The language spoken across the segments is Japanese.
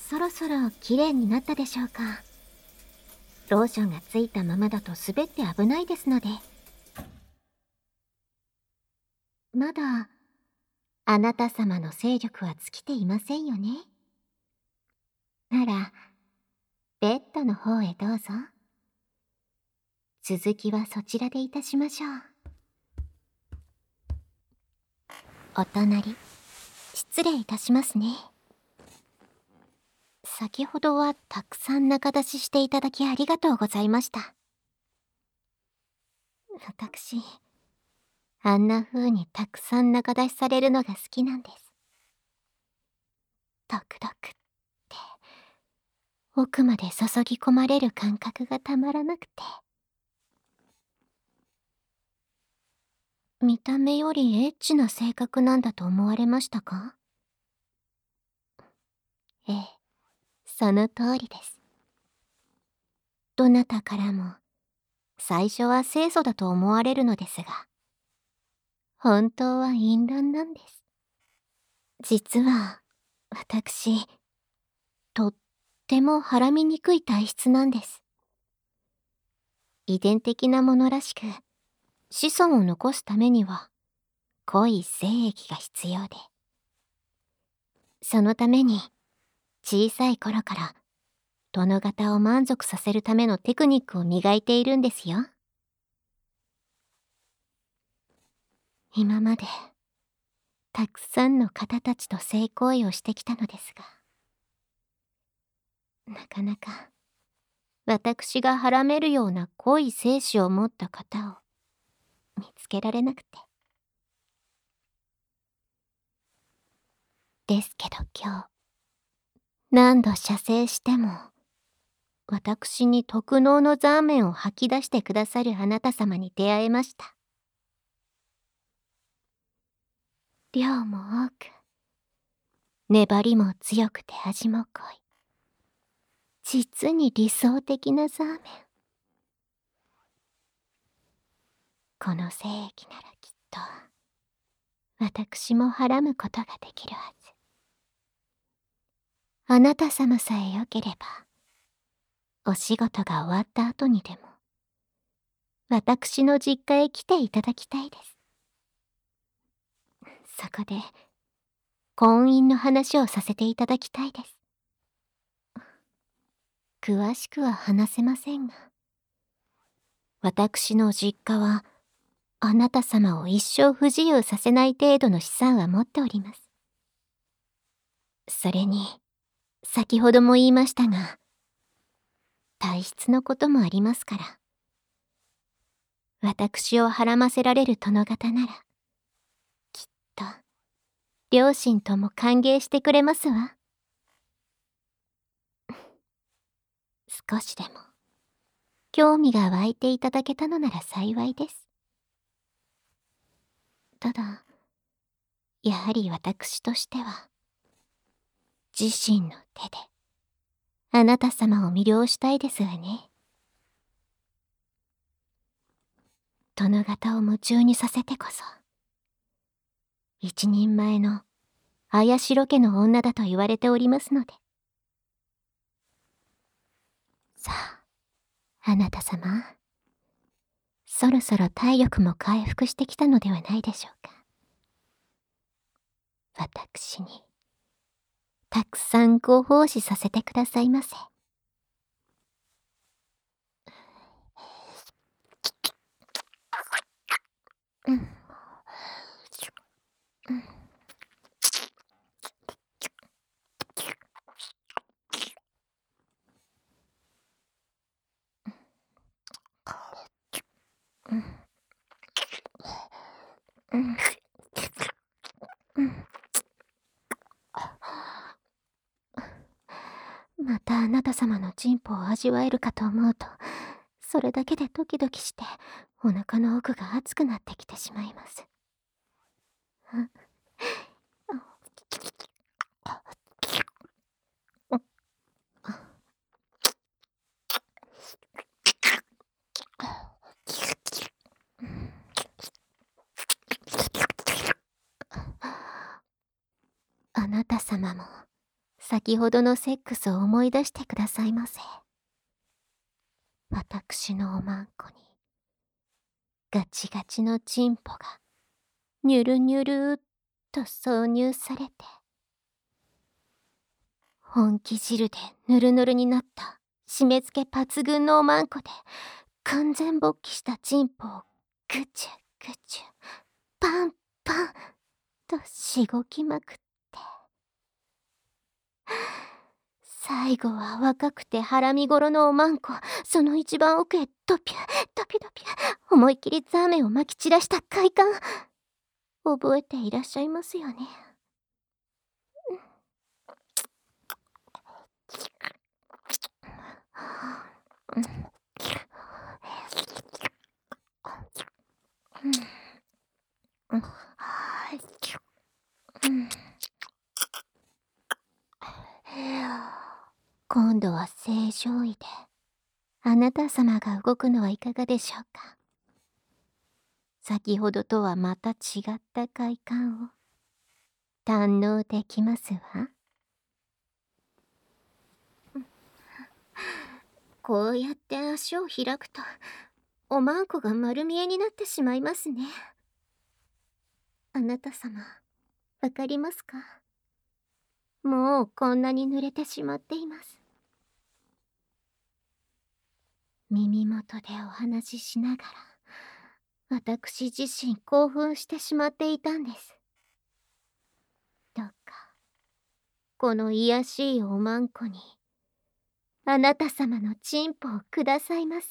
そろそろ綺麗になったでしょうか。ローションがついたままだと滑って危ないですので。まだあなた様の勢力は尽きていませんよね。ならベッドの方へどうぞ。続きはそちらでいたしましょう。お隣、失礼いたしますね。先ほどはたくさん仲出ししていただきありがとうございました。私、あんな風にたくさん仲出しされるのが好きなんです。ドクドクって奥まで注ぎ込まれる感覚がたまらなくて。見た目よりエッチな性格なんだと思われましたか？ええ、その通りです。どなたからも最初は清楚だと思われるのですが、本当は淫乱なんです。実は私、とってもはらみにくい体質なんです。遺伝的なものらしく、子孫を残すためには濃い精液が必要で、そのために小さい頃から殿方を満足させるためのテクニックを磨いているんですよ。今までたくさんの方たちと性行為をしてきたのですが、なかなか私がはらめるような濃い精子を持った方を見つけられなくて。ですけど今日、何度射精しても私に特濃のザーメンを吐き出してくださるあなた様に出会えました。量も多く、粘りも強くて味も濃い、実に理想的なザーメン。この精液ならきっと私もはらむことができるはず。あなた様さえよければ、お仕事が終わった後にでも私の実家へ来ていただきたいです。そこで婚姻の話をさせていただきたいです。詳しくは話せませんが、私の実家はあなた様を一生不自由させない程度の資産は持っております。それに先ほども言いましたが、体質のこともありますから、私をはらませられる殿方ならきっと両親とも歓迎してくれますわ。少しでも興味が湧いていただけたのなら幸いです。ただ、やはり私としては自身の手であなた様を魅了したいですわね。殿方を夢中にさせてこそ一人前の綾代家の女だと言われておりますので。さあ、あなた様、そろそろ体力も回復してきたのではないでしょうか。私にたくさんご奉仕させてくださいませ。うん、うん、うん、うん、うん。またあなた様のチンポを味わえるかと思うと、それだけでドキドキしてお腹の奥が熱くなってきてしまいます。あなた様も先ほどのセックスを思い出してくださいませ。私のおまんこに、ガチガチのチンポが、ニュルニュルーっと挿入されて、本気汁でヌルヌルになった締め付け抜群のおまんこで、完全勃起したチンポをぐちゅぐちゅ、パンパンとしごきまくって、最後は若くてハラミごろのおまんこ、その一番奥へドピュドピュドピュ、思い切りザーメンをまき散らした快感、覚えていらっしゃいますよね。今度は正常位で、あなた様が動くのはいかがでしょうか。先ほどとはまた違った快感を堪能できますわ。こうやって足を開くと、おまんこが丸見えになってしまいますね。あなた様、わかりますか？もうこんなに濡れてしまっています。耳元でお話ししながら、私自身興奮してしまっていたんです。どうか、この卑しいおまんこに、あなた様のチンポをくださいませ。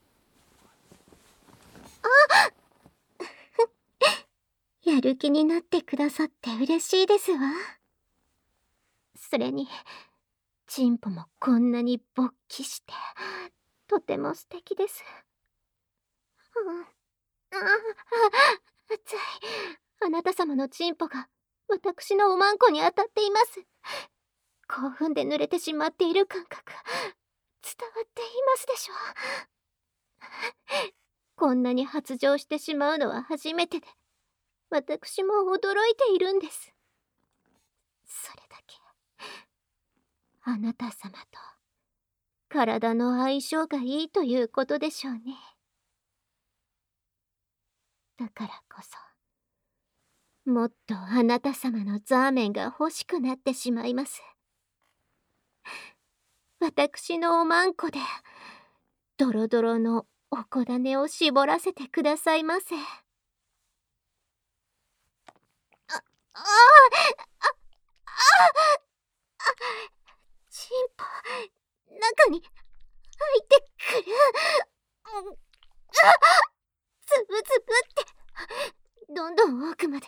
やる気になってくださって嬉しいですわ。それに、チンポもこんなに勃起して、とても素敵です。熱い。あなた様のチンポが私のおまんこに当たっています。興奮で濡れてしまっている感覚、伝わっていますでしょう。こんなに発情してしまうのは初めてで、私も驚いているんです。それだけ、あなた様と体の相性がいいということでしょうね。だからこそ、もっとあなた様のザーメンが欲しくなってしまいます。私のおまんこで、ドロドロのおこだねを絞らせてくださいませ。チンポ、中に入ってくる。つぶつぶって、どんどん奥まで。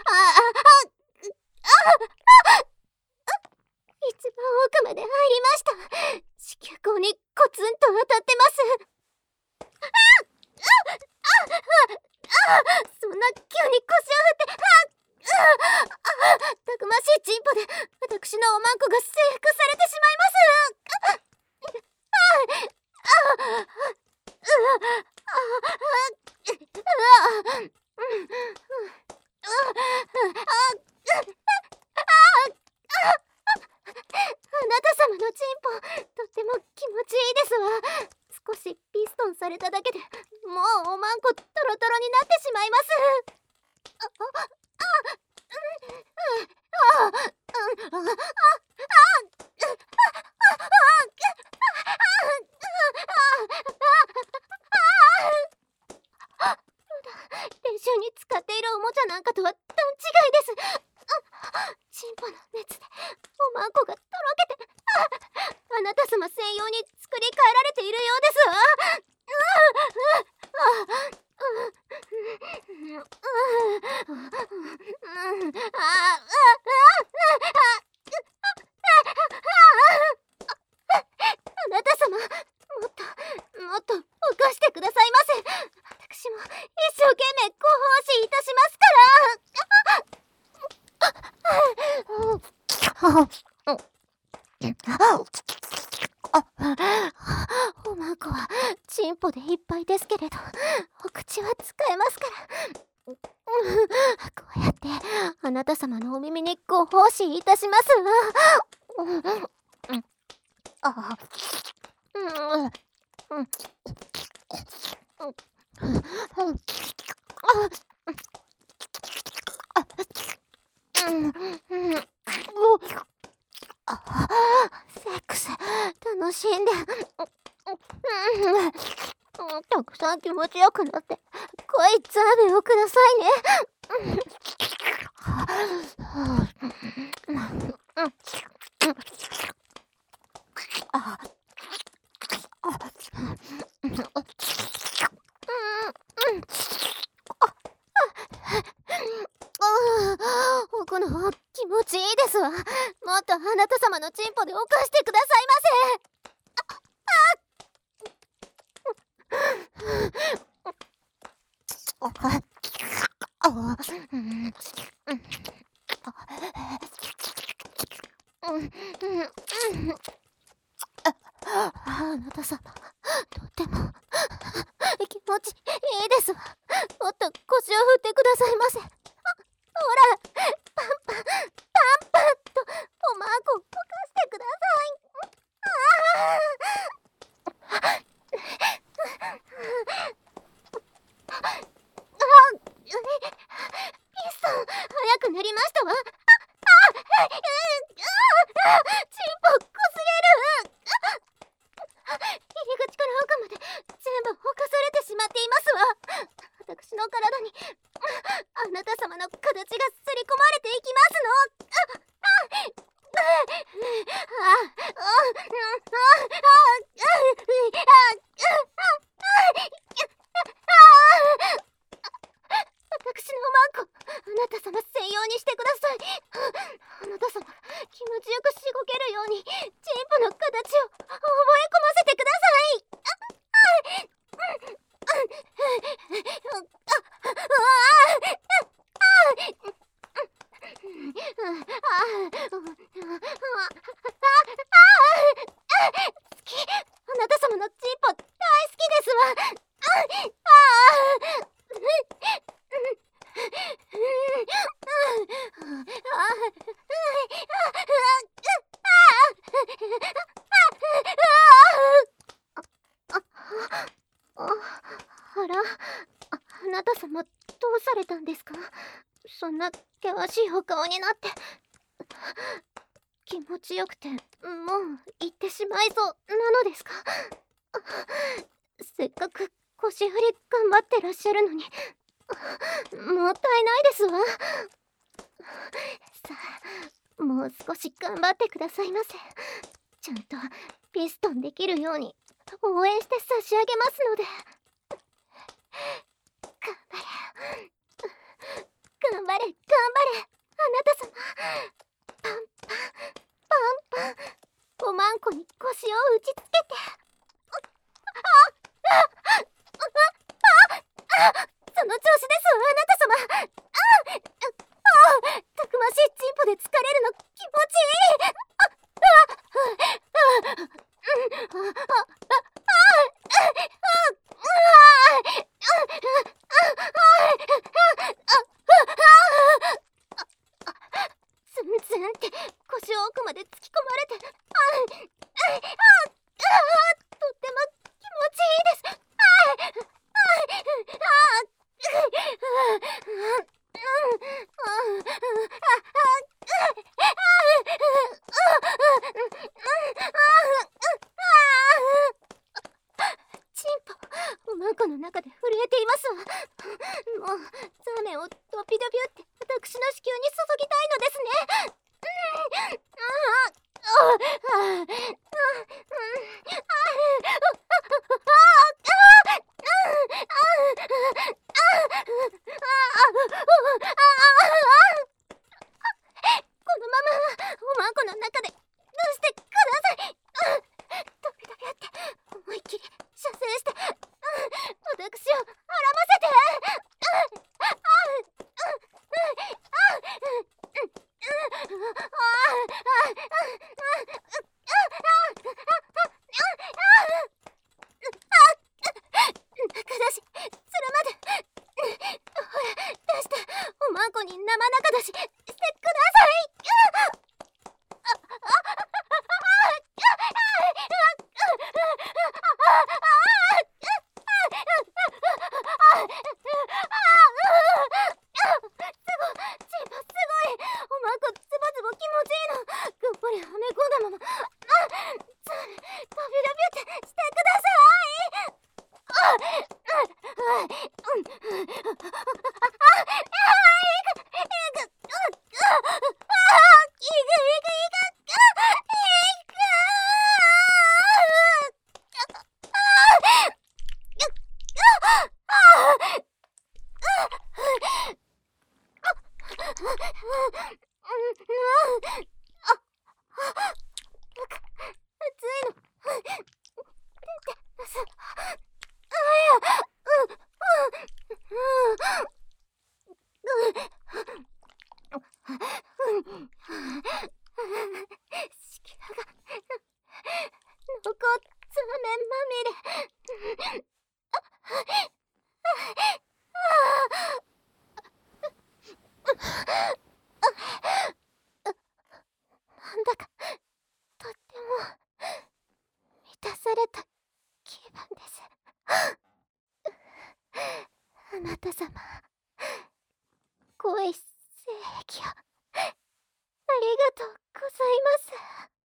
一番奥まで入りました。子宮口にコツンと当たってます。そんな急に腰を振って、たくましいチンポで私のおまんこが征服されてしまいます。あなた様のチンポ、とっても気持ちいいですわ。少しピストンされただけで、もうおまんこトロトロになってしまいます。練習に使っているおもちゃなんかとは段違いです。チンポの熱でおまんこがとろけて、あなた様専用に作り変えられているようですわ。あなた様、もっともっと起こしてくださいませ。私も一生懸命ご奉仕いたしますから。おまんこはチンポでいっぱいですけれど、お口は使えますから、 うやってあなた様のお耳にご奉仕いたしますわ。あ、セックス楽しんで、たくさん気持ちよくなって濃いザーメンをくださいね。この気持ちいいですわ。もっとあなた様のチンポで犯してくださいませ。あなた様、とっても気持ちいいですわ。もっと腰を振ってくださいませ。ほら、パンパンとおまんこを溶かしてください。ピストン、早くなりましたわ。チンポこすれる。入り口から奥まで全部ほかされてしまっていますわ。私の体にあなた様の形がすり込まれていきますの。私のおまんこ、あなた様専用にしてください。あなた様、気持ちよくしごけるようにチンポの形を覚え込ませてください。あなた様のチンポ大好きですわ。あら、あなた様どうされたんですか？そんな険しいお顔になって。気持ちよくてもう行ってしまいそうなのですか？せっかく腰振り頑張ってらっしゃるのにもったいないですわ。さあ、もう少し頑張ってくださいませ。ちゃんとピストンできるように応援して差し上げますので。頑張れ頑張れあなた様。パンパンパンパン、おまんこに腰を打ちつけて。その調子ですわあなた様。たくましいチンポで疲れるの気持ちいい。ツンツンって腰を奥まで突き込まれて、とっても気持ちいいです。チンポ、おまんこの中で震えていますわ。もうザーメンをドピドピ打って私の子宮に注ぎたいのですね。このままおまんこの中で出してください。ドピドピやって思いっきり射精して私を孕ませて。 ってしてください。残った麺まみれ。なんだかとっても満たされた気分です。あなた様、ご一世紀をありがとうございます。